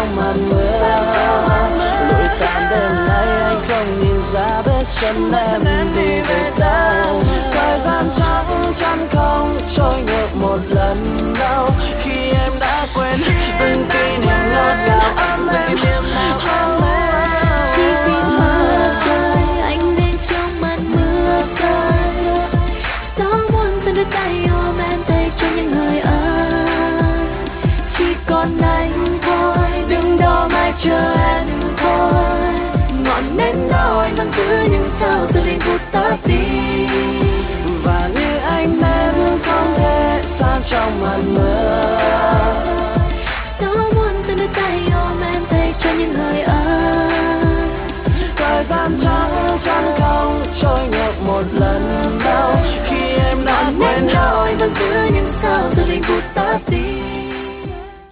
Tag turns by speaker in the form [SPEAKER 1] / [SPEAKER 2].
[SPEAKER 1] trong màn mưa. Lụi tàn đêm nay anh không nhìn ra bước chân em đi về đâu. Thời gian chắc chắn không trôi ngược một lần đâu. Khi em đã quên từng kỷ niệm ngọt ngào ấm êm.
[SPEAKER 2] Chỉ vì mưa rơi anh nên trong màn mưa rơi. Gió buồn từng đôi tay ôm em tay cho những người ơi. Chỉ còn anh thôi, đừng đâu mãi chờ em thôi. Ngọn nến đó anh vẫn giữ nhưng sao giờ liền vụt tắt đi.
[SPEAKER 1] Và như ánh nến không thể xa trong màn mưa.
[SPEAKER 2] Gió buồn từng đôi tay ôm em tay cho những người ơi.
[SPEAKER 1] Thời gian chắc chắn không trôi ngược một lần.